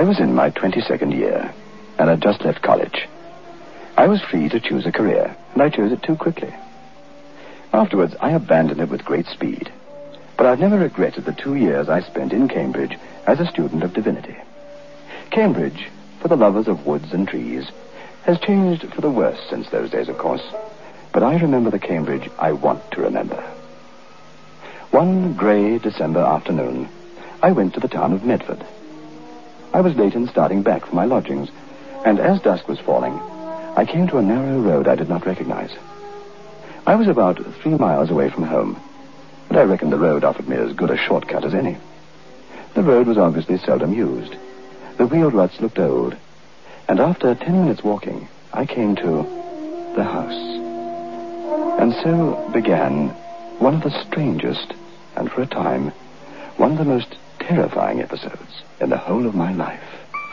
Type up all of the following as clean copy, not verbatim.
I was in my 22nd year, and had just left college. I was free to choose a career, and I chose it too quickly. Afterwards, I abandoned it with great speed. But I've never regretted the 2 years I spent in Cambridge as a student of divinity. Cambridge, for the lovers of woods and trees, has changed for the worse since those days, of course. But I remember the Cambridge I want to remember. One grey December afternoon, I went to the town of Medford. I was late in starting back for my lodgings, and as dusk was falling, I came to a narrow road I did not recognize. I was about 3 miles away from home, but I reckoned the road offered me as good a shortcut as any. The road was obviously seldom used. The wheel ruts looked old, and after 10 minutes walking, I came to the house. And so began one of the strangest, and for a time, one of the most terrifying episodes in the whole of my life.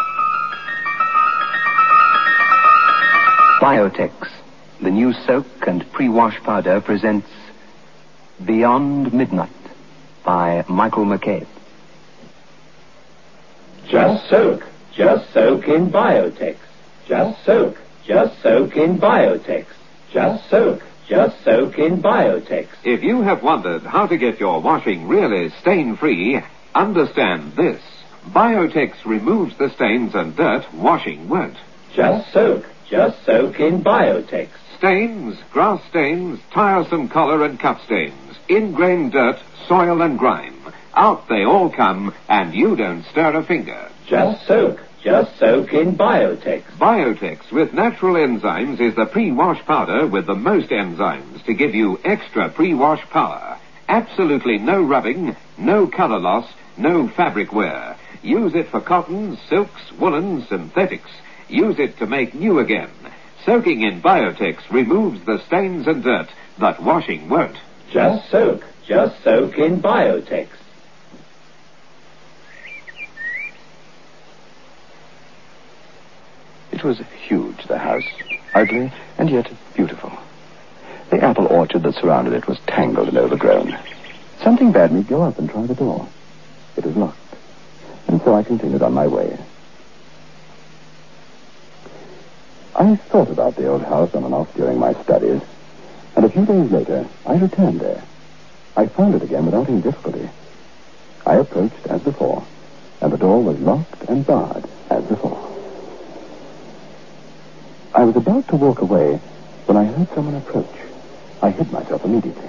Biotex, the new soak and pre-wash powder, presents Beyond Midnight by Michael McCabe. Just soak in Biotex. Just soak in Biotex. Just soak in Biotex. If you have wondered how to get your washing really stain-free, understand this. Biotex removes the stains and dirt washing won't. Just soak in Biotex. Stains, grass stains, tiresome collar and cup stains, ingrained dirt, soil and grime. Out they all come, and you don't stir a finger. Just soak in Biotex. Biotex with natural enzymes is the pre-wash powder with the most enzymes to give you extra pre-wash power. Absolutely no rubbing, no color loss, no fabric wear. Use it for cottons, silks, woolens, synthetics. Use it to make new again. Soaking in Biotex removes the stains and dirt that washing won't. Just soak in Biotex. It was huge, the house, ugly and yet beautiful. The apple orchard that surrounded it was tangled and overgrown. Something bade me go up and try the door. It was locked, and so I continued on my way. I thought about the old house on and off during my studies, and a few days later, I returned there. I found it again without any difficulty. I approached as before, and the door was locked and barred as before. I was about to walk away when I heard someone approach. I hid myself immediately.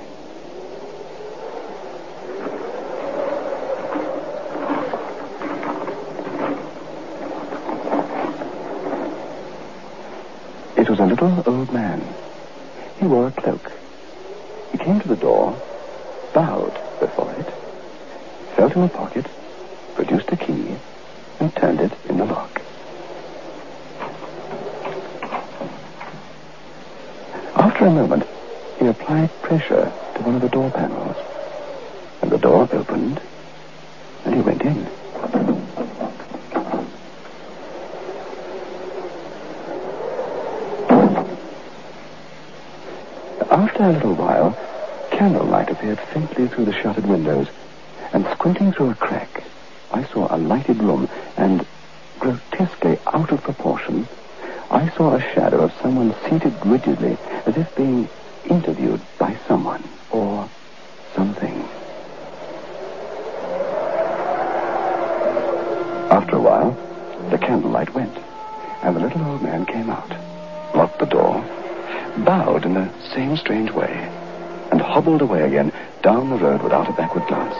It was a little old man. He wore a cloak. He came to the door, bowed before it, felt in a pocket, produced a key, and turned it in the lock. After a moment, he applied pressure to one of the door panels, and the door opened, and he went in. After a little while, candlelight appeared faintly through the shuttered windows, and squinting through a crack, I saw a lighted room, and, grotesquely out of proportion, I saw a shadow of someone seated rigidly, as if being interviewed by someone, or something. After a while, the candlelight went, and the little old man came out, locked the door, bowed in the same strange way, and hobbled away again down the road without a backward glance.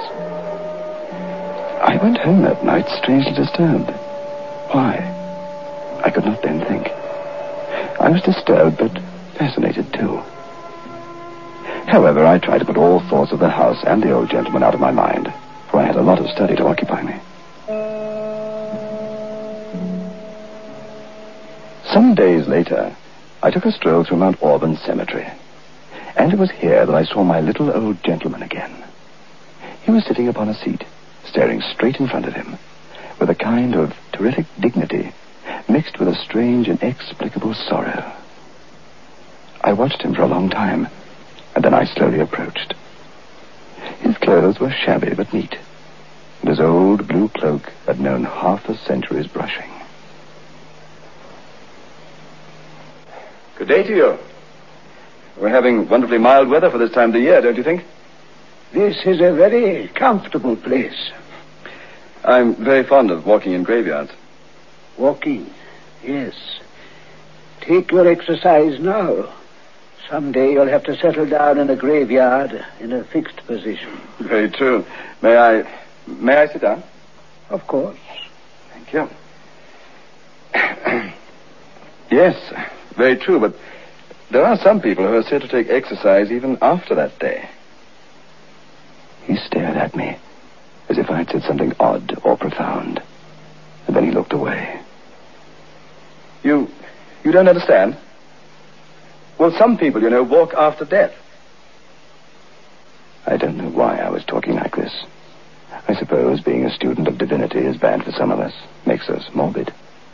I went home that night strangely disturbed. Why? I could not then think. I was disturbed, but fascinated too. However, I tried to put all thoughts of the house and the old gentleman out of my mind, for I had a lot of study to occupy me. Some days later, I took a stroll through Mount Auburn Cemetery, and it was here that I saw my little old gentleman again. He was sitting upon a seat, staring straight in front of him, with a kind of terrific dignity mixed with a strange, inexplicable sorrow. I watched him for a long time, and then I slowly approached. His clothes were shabby but neat. and his old blue cloak had known half a century's brushing. Good day to you. We're having wonderfully mild weather for this time of the year, don't you think? This is a very comfortable place. I'm very fond of walking in graveyards. Walking, yes. Take your exercise now. Someday you'll have to settle down in a graveyard in a fixed position. Very true. May I sit down? Of course. Thank you. Yes, very true, but there are some people who are said to take exercise even after that day. He stared at me as if I'd said something odd or profound, and then he looked away. You don't understand? Well, some people, walk after death. I don't know why I was talking like this. I suppose being a student of divinity is bad for some of us, makes us morbid.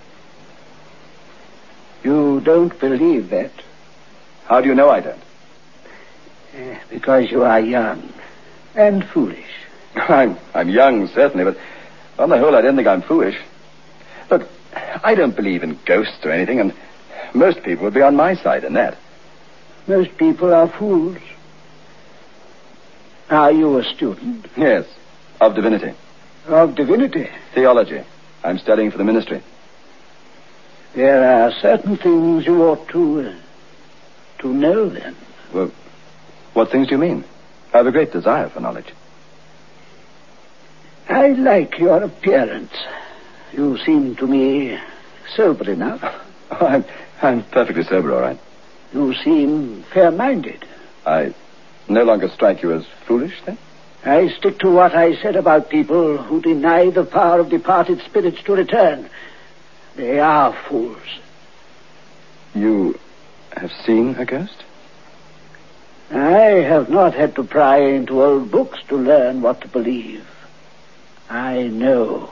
You don't believe that? How do you know I don't? Because you are young and foolish. I'm young, certainly, but on the whole, I don't think I'm foolish. Look, I don't believe in ghosts or anything, and most people would be on my side in that. Most people are fools. Are you a student? Yes, of divinity. Of divinity? Theology. I'm studying for the ministry. There are certain things you ought to know, then. Well, what things do you mean? I have a great desire for knowledge. I like your appearance. You seem to me sober enough. Oh, I'm perfectly sober, all right. You seem fair-minded. I no longer strike you as foolish, then? I stick to what I said about people who deny the power of departed spirits to return. They are fools. You have seen a ghost? I have not had to pry into old books to learn what to believe. I know.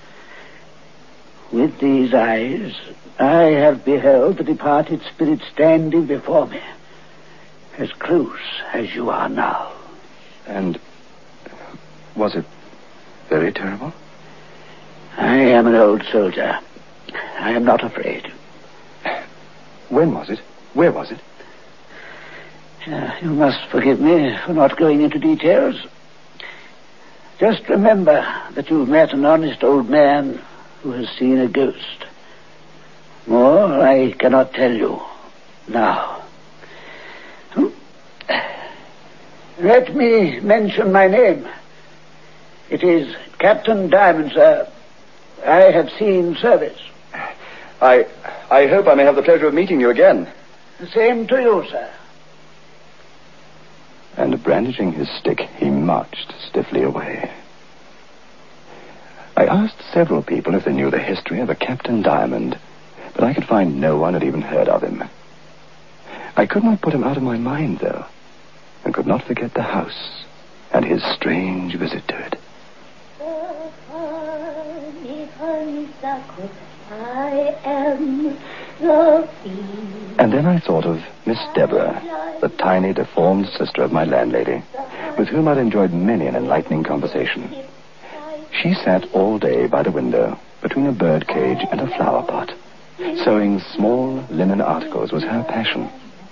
With these eyes, I have beheld the departed spirit standing before me, as close as you are now. And was it very terrible? I am an old soldier. I am not afraid. When was it? Where was it? You must forgive me for not going into details. Just remember that you've met an honest old man who has seen a ghost. More I cannot tell you now. Let me mention my name. It is Captain Diamond, sir. I have seen service. I hope I may have the pleasure of meeting you again. The same to you, sir. And brandishing his stick, he marched stiffly away. I asked several people if they knew the history of a Captain Diamond, but I could find no one had even heard of him. I could not put him out of my mind, though, and could not forget the house and his strange visit to it. Honeysuckle, I am the bee. And then I thought of Miss Deborah, the tiny, deformed sister of my landlady, with whom I'd enjoyed many an enlightening conversation. She sat all day by the window, between a bird cage and a flower pot. Sewing small linen articles was her passion.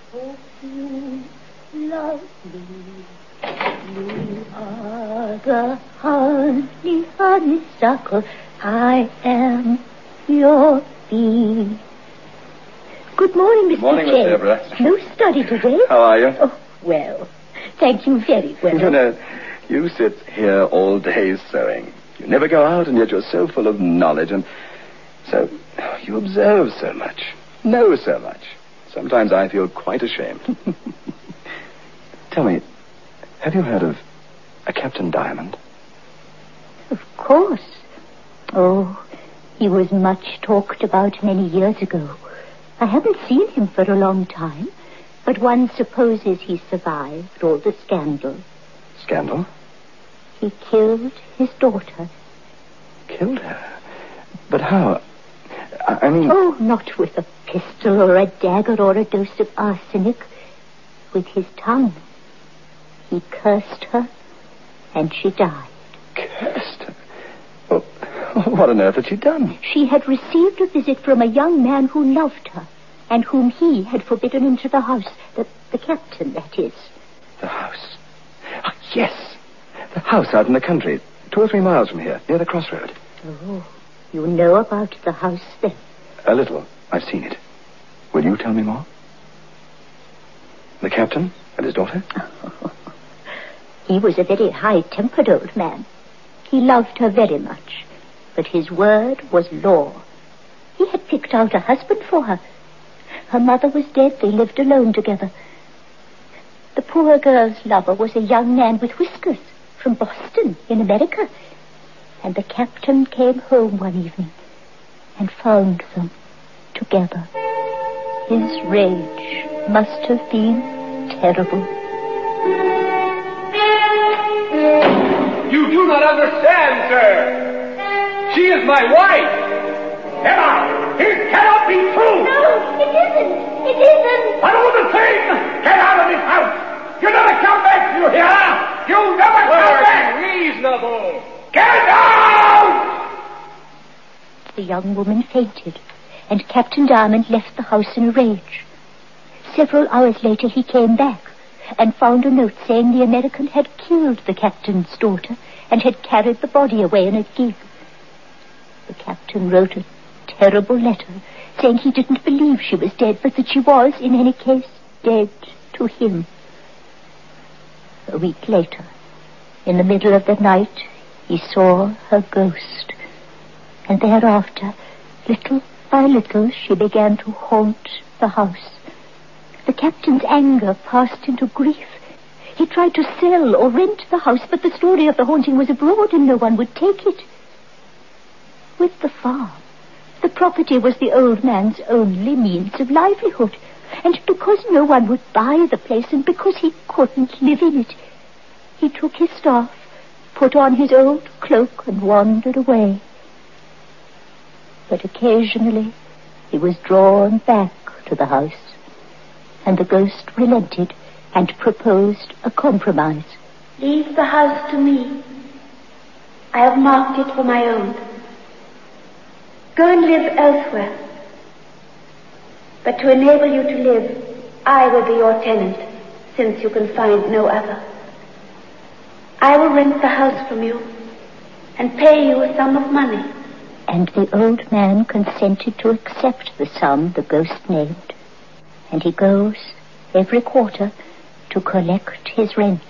Love me. You are the honeysuckle. I am your bee. Good morning, Mr. Good morning, Miss James. Deborah. No study today? How are you? Oh, well, thank you very well. You know, you sit here all day sewing. You never go out, and yet you're so full of knowledge, and so you observe so much, know so much. Sometimes I feel quite ashamed. Tell me, have you heard of a Captain Diamond? Of course. Oh, he was much talked about many years ago. I haven't seen him for a long time, but one supposes he survived all the scandal. Scandal? He killed his daughter. Killed her? But how? I mean... Oh, not with a pistol or a dagger or a dose of arsenic. With his tongue. He cursed her, and she died. Cursed her? What on earth had she done? She had received a visit from a young man who loved her, and whom he had forbidden into the house. The captain, that is. The house. Oh, yes. The house out in the country, 2 or 3 miles from here, near the crossroad. Oh, you know about the house, then? A little. I've seen it. Will you tell me more? The captain and his daughter? He was a very high-tempered old man. He loved her very much, but his word was law. He had picked out a husband for her. Her mother was dead. They lived alone together. The poor girl's lover was a young man with whiskers from Boston in America. And the captain came home one evening and found them together. His rage must have been terrible. You do not understand, sir. She is my wife. Emma, it cannot be true. No, it isn't. It isn't. What all the same, get out of this house. You never come back, you hear? You never come back. Reasonable. Get out! The young woman fainted, and Captain Diamond left the house in a rage. Several hours later he came back and found a note saying the American had killed the captain's daughter and had carried the body away in a gig. The captain wrote a terrible letter saying he didn't believe she was dead, but that she was, in any case, dead to him. A week later, in the middle of the night, he saw her ghost, and thereafter, little by little, she began to haunt the house. The captain's anger passed into grief. He tried to sell or rent the house, but the story of the haunting was abroad and no one would take it. With the farm, the property was the old man's only means of livelihood, and because no one would buy the place and because he couldn't live in it, he took his staff, put on his old cloak, and wandered away. But occasionally he was drawn back to the house, and the ghost relented and proposed a compromise. Leave the house to me. I have marked it for my own. Go and live elsewhere. But to enable you to live, I will be your tenant, since you can find no other. I will rent the house from you and pay you a sum of money. And the old man consented to accept the sum the ghost named, and he goes every quarter to collect his rent.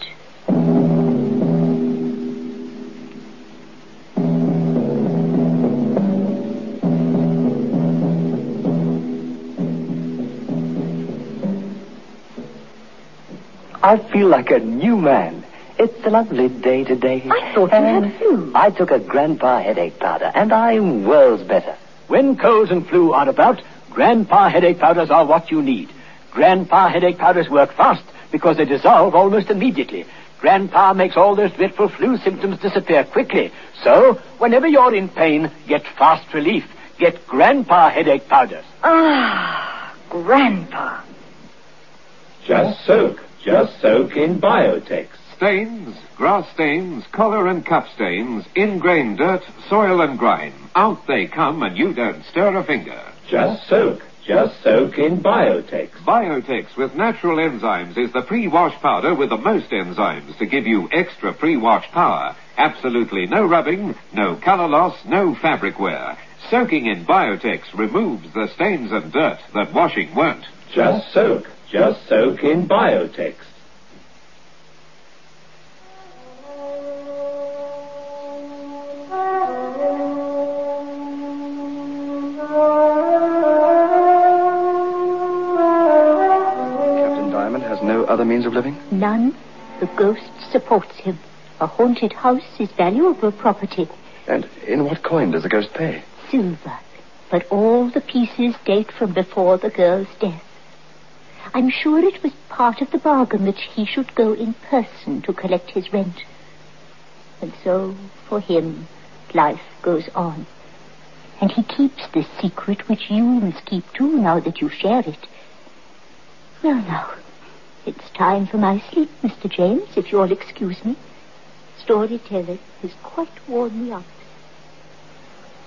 I feel like a new man. It's a lovely day today. I thought you had flu. I took a Grandpa headache powder, and I'm worlds better. When colds and flu are about, Grandpa headache powders are what you need. Grandpa headache powders work fast because they dissolve almost immediately. Grandpa makes all those dreadful flu symptoms disappear quickly. So, whenever you're in pain, get fast relief. Get Grandpa headache powders. Ah, Grandpa. Just soak in Biotex. Stains, grass stains, collar and cup stains, ingrained dirt, soil and grime. Out they come and you don't stir a finger. Just soak in Biotex. Biotex with natural enzymes is the pre-wash powder with the most enzymes to give you extra pre-wash power. Absolutely no rubbing, no color loss, no fabric wear. Soaking in Biotex removes the stains and dirt that washing won't. Just soak in Biotex. Captain Diamond has no other means of living? None. The ghost supports him. A haunted house is valuable property. And in what coin does the ghost pay? Silver. But all the pieces date from before the girl's death. I'm sure it was part of the bargain that he should go in person to collect his rent. And so, for him, life goes on. And he keeps this secret which you must keep too now that you share it. Well, now, it's time for my sleep, Mr. James, if you'll excuse me. Storytelling has quite worn me out.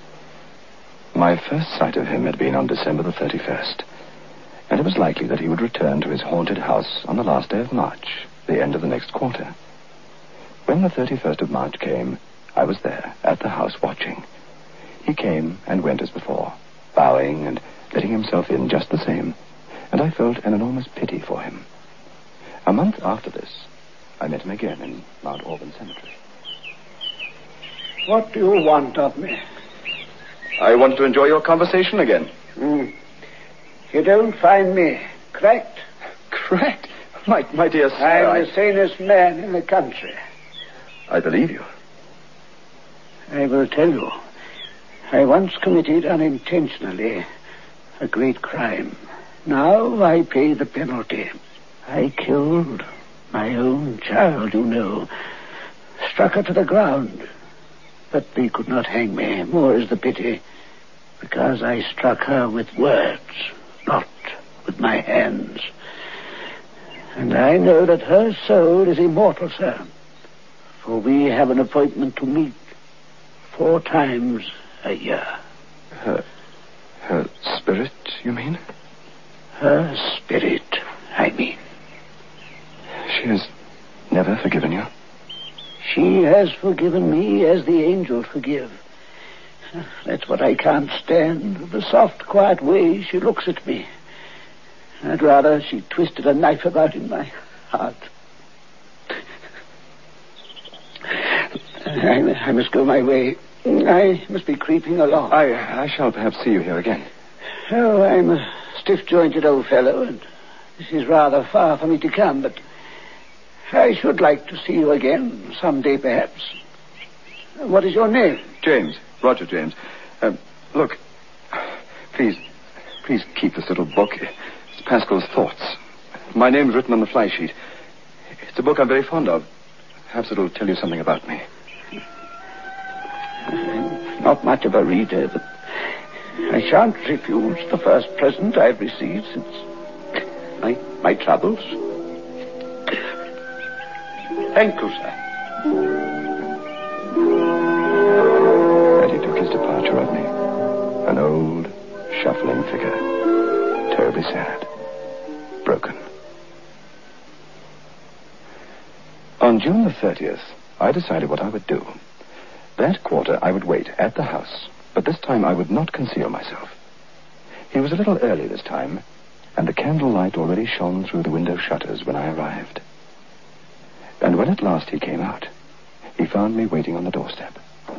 My first sight of him had been on December the 31st, and it was likely that he would return to his haunted house on the last day of March, the end of the next quarter. When the 31st of March came, I was there, at the house, watching. He came and went as before, bowing and letting himself in just the same, and I felt an enormous pity for him. A month after this, I met him again in Mount Auburn Cemetery. What do you want of me? I wanted to enjoy your conversation again. You don't find me cracked? Cracked? My dear sir, I'm the sanest man in the country. I believe you. I will tell you. I once committed unintentionally a great crime. Now I pay the penalty. I killed my own child, you know. Struck her to the ground. But they could not hang me, more is the pity, because I struck her with words, not with my hands. And I know that her soul is immortal, sir, for we have an appointment to meet 4 times a year. Her spirit, you mean? Her spirit, I mean. She has never forgiven you? She has forgiven me as the angels forgive. That's what I can't stand, the soft, quiet way she looks at me. I'd rather she twisted a knife about in my heart. I must go my way. I must be creeping along. I shall perhaps see you here again. Oh, I'm a stiff-jointed old fellow, and this is rather far for me to come, but I should like to see you again, someday perhaps. What is your name? James. Roger James. Look, please keep this little book. It's Pascal's Thoughts. My name's written on the fly sheet. It's a book I'm very fond of. Perhaps it'll tell you something about me. I'm not much of a reader, but I shan't refuse the first present I've received since my troubles. Thank you, sir. Eddie took his departure of me. An old, shuffling figure. Terribly sad. Broken. On June the 30th, I decided what I would do. That quarter I would wait at the house, but this time I would not conceal myself. He was a little early this time, and the candlelight already shone through the window shutters when I arrived. And when at last he came out, he found me waiting on the doorstep.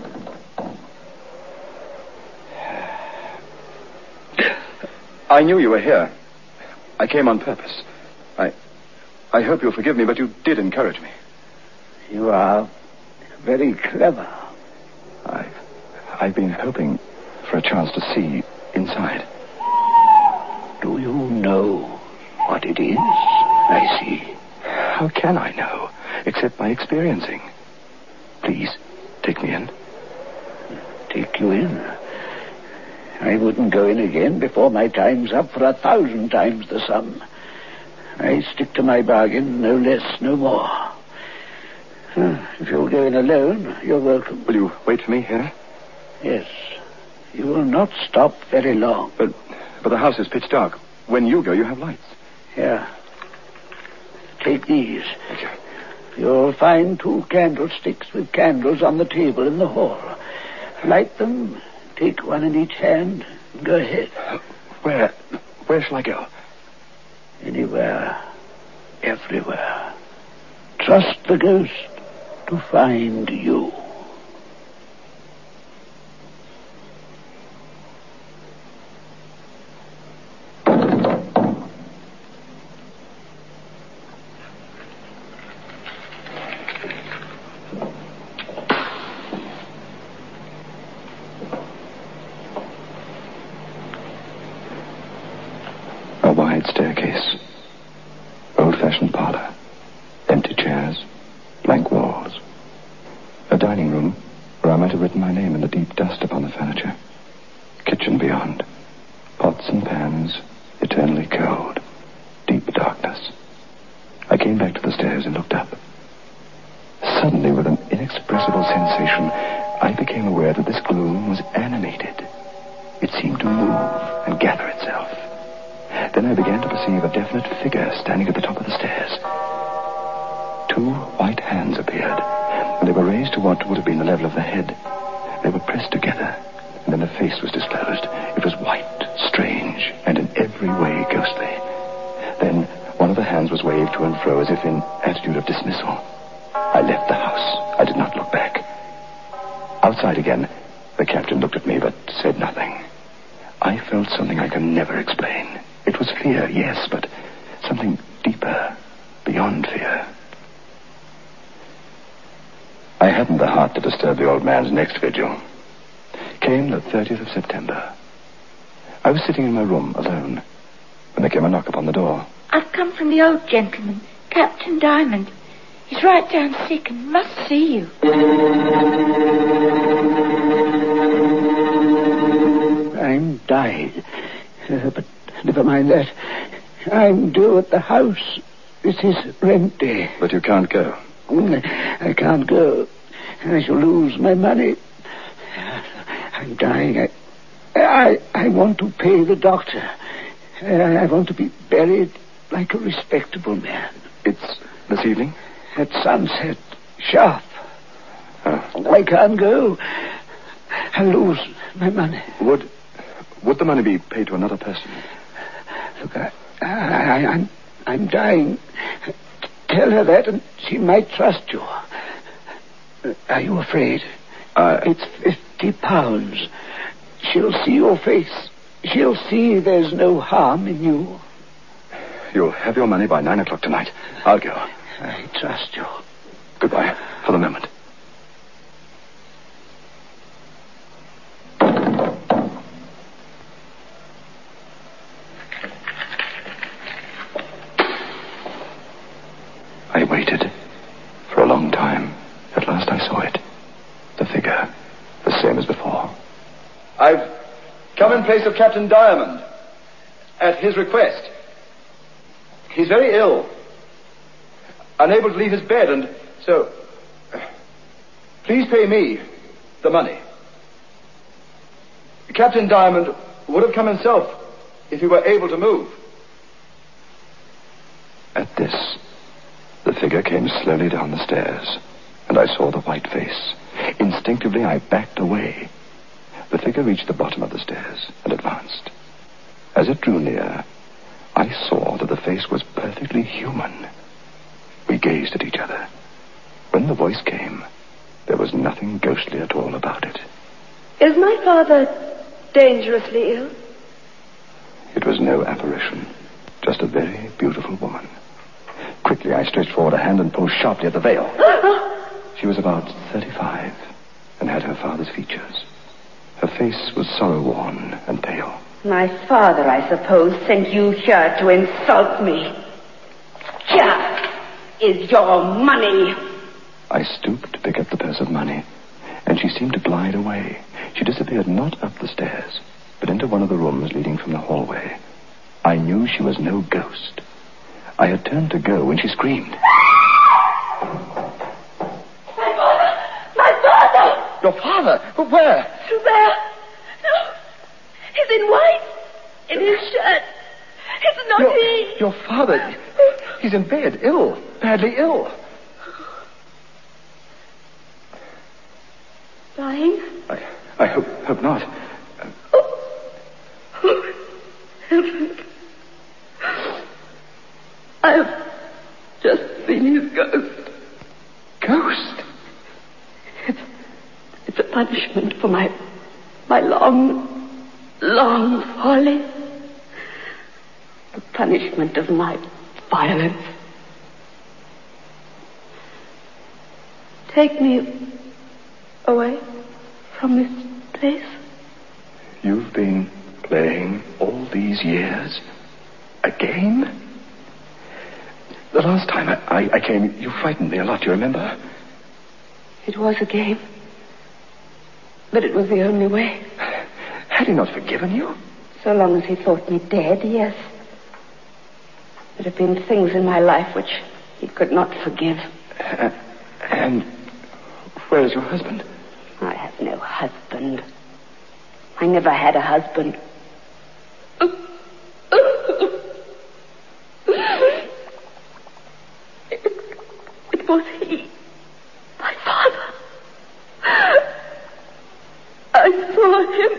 I knew you were here. I came on purpose. I hope you'll forgive me, but you did encourage me. You are very clever. I've been hoping for a chance to see inside. Do you know what it is I see? How can I know, except by experiencing? Please, take me in. Take you in? I wouldn't go in again before my time's up for 1,000 times the sum. I stick to my bargain, no less, no more. If you'll go in alone, you're welcome. Will you wait for me here? Yes. You will not stop very long. But the house is pitch dark. When you go, you have lights. Here. Take these. Thank you. You'll find 2 candlesticks with candles on the table in the hall. Light them, take one in each hand, and go ahead. Where shall I go? Anywhere. Everywhere. Trust the ghost to find you. Staircase, old-fashioned parlor, empty chairs, blank walls, a dining room where I might have written my name in the deep dust upon the furniture, kitchen beyond, pots and pans, eternally cold, deep darkness. I came back to the stairs and looked up. Suddenly, with an inexpressible sensation, I became aware that this gloom was animated. It seemed to move and gather itself. Then I began to perceive a definite figure standing at the top of the stairs. 2 white hands appeared, and they were raised to what would have been the level of the head. They were pressed together, and then the face was disclosed. It was white, strange, and in every way ghostly. Then one of the hands was waved to and fro as if in attitude of dismissal. I left the house. I did not look back. Outside again, the captain looked at me but said nothing. I felt something I can never explain. It was fear, yes, but something deeper, beyond fear. I hadn't the heart to disturb the old man's next vigil. Came the 30th of September. I was sitting in my room, alone, when there came a knock upon the door. I've come from the old gentleman, Captain Diamond. He's right down sick and must see you. I'm dying. But never mind that. I'm due at the house. This is rent day. But you can't go. I can't go. I shall lose my money. I'm dying. I want to pay the doctor. I want to be buried like a respectable man. It's this evening? At sunset. Sharp. Oh. I can't go. I'll lose my money. Would the money be paid to another person? Look, I'm dying. Tell her that and she might trust you. Are you afraid? It's £50. She'll see your face. She'll see there's no harm in you. You'll have your money by 9 o'clock tonight. I'll go. I trust you. Goodbye, for the moment. I waited for a long time. At last I saw it. The figure, the same as before. I've come in place of Captain Diamond, at his request. He's very ill, unable to leave his bed, and so please pay me the money. Captain Diamond would have come himself if he were able to move. At this, the figure came slowly down the stairs, and I saw the white face. Instinctively, I backed away. The figure reached the bottom of the stairs and advanced. As it drew near, I saw that the face was perfectly human. We gazed at each other. When the voice came, there was nothing ghostly at all about it. Is my father dangerously ill? It was no apparition, just a very beautiful woman. Quickly, I stretched forward a hand and pulled sharply at the veil. She was about 35 and had her father's features. Her face was sorrow-worn and pale. My father, I suppose, sent you here to insult me. Here is your money. I stooped to pick up the purse of money, and she seemed to glide away. She disappeared not up the stairs, but into one of the rooms leading from the hallway. I knew she was no ghost. I had turned to go when she screamed. My father! My father! Your father? Where? Through there. No. He's in white. In his shirt. It's not he. Your father? He's in bed, ill. Badly ill. Dying? I hope not. I've just seen his ghost. Ghost? It's a punishment for my long folly. The punishment of my violence. Take me away from this place. You've been playing all these years a game? The last time I came, you frightened me a lot, do you remember? It was a game. But it was the only way. Had he not forgiven you? So long as he thought me dead, yes. There have been things in my life which he could not forgive. And where is your husband? I have no husband. I never had a husband. It was he, my father. I saw him.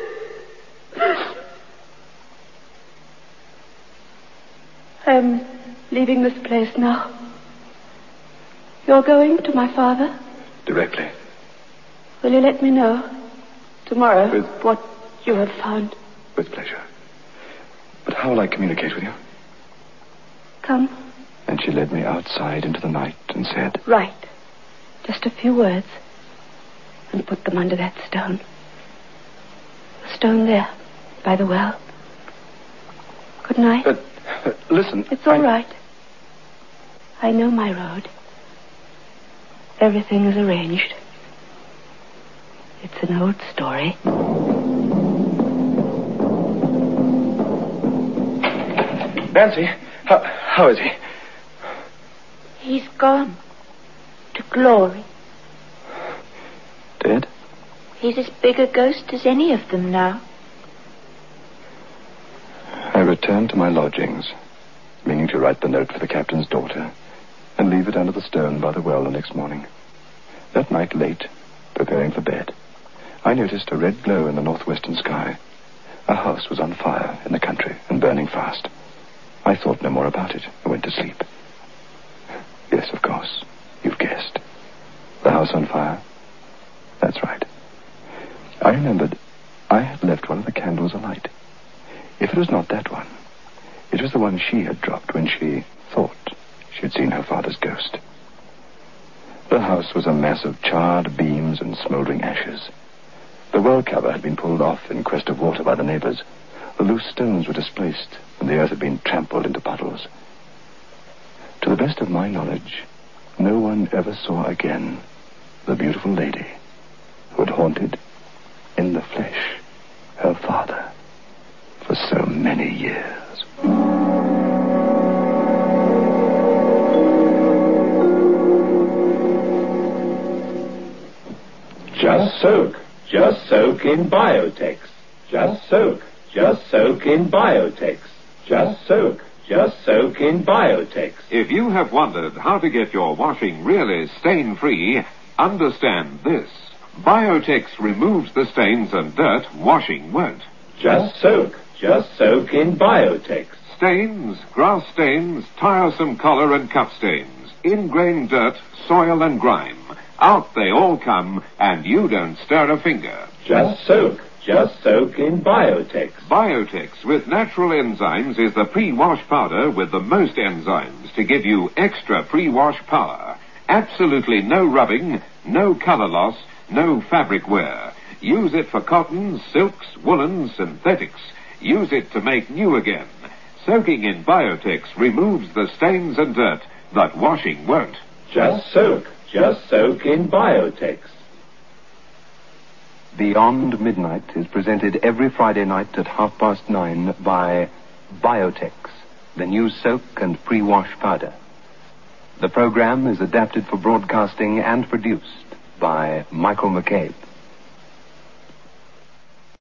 I'm leaving this place now. You're going to my father? Directly. Will you let me know tomorrow what you have found? With pleasure. But how will I communicate with you? Come. And she led me outside into the night and said... Write. Just a few words. And put them under that stone. The stone there, by the well. Good night. Listen. It's all right. I know my road. Everything is arranged. It's an old story. Nancy, how is he? He's gone. To glory. Dead? He's as big a ghost as any of them now. I returned to my lodgings, meaning to write the note for the captain's daughter and leave it under the stone by the well the next morning. That night, late, preparing for bed, I noticed a red glow in the northwestern sky. A house was on fire in the country and burning fast. I thought no more about it. I went to sleep. Yes, of course. You've guessed. The house on fire? That's right. I remembered I had left one of the candles alight. If it was not that one, it was the one she had dropped when she thought she had seen her father's ghost. The house was a mass of charred beams and smoldering ashes. The well cover had been pulled off in quest of water by the neighbors. The loose stones were displaced, and the earth had been trampled into puddles. To the best of my knowledge, no one ever saw again the beautiful lady who had haunted, in the flesh, her father for so many years. Just soak. Just soak in Biotex. Just soak. Just soak in Biotex. Just soak. Just soak in Biotex. If you have wondered how to get your washing really stain-free, understand this. Biotex removes the stains and dirt washing won't. Just soak. Just soak in Biotex. Stains, grass stains, tiresome collar and cup stains, ingrained dirt, soil and grime. Out they all come, and you don't stir a finger. Just soak. Just soak in Biotex. Biotex with natural enzymes is the pre-wash powder with the most enzymes to give you extra pre-wash power. Absolutely no rubbing, no color loss, no fabric wear. Use it for cottons, silks, woolens, synthetics. Use it to make new again. Soaking in Biotex removes the stains and dirt that washing won't. Just soak. Just soak in Biotex. Beyond Midnight is presented every Friday night at 9:30 by Biotex, the new soak and pre-wash powder. The program is adapted for broadcasting and produced by Michael McCabe.